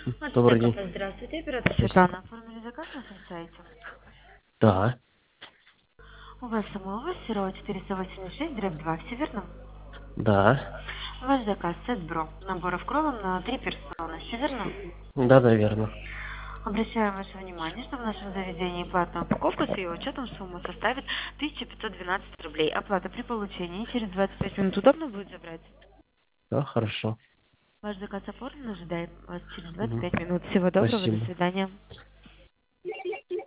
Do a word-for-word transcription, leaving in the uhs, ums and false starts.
Добрый Мастер-кафе, день. здравствуйте, оператор Здравствуйте. Светлана. Оформили заказ на нашем сайте. Да, У вас самого Серова четыреста восемьдесят шесть, дробь два, все верно? да, Ваш заказ сет бро, наборов кровом на три персоны, все верно? да, наверно. Обращаем ваше внимание, что в нашем заведении платная упаковка с ее учетом суммы составит тысяча пятьсот двенадцать рублей. Оплата при получении через двадцать пять минут удобно будет забрать? Да, хорошо. Ваш заказ оформлен, ожидаем вас через двадцать Мгм. пять минут. Всего доброго, до Спасибо. свидания.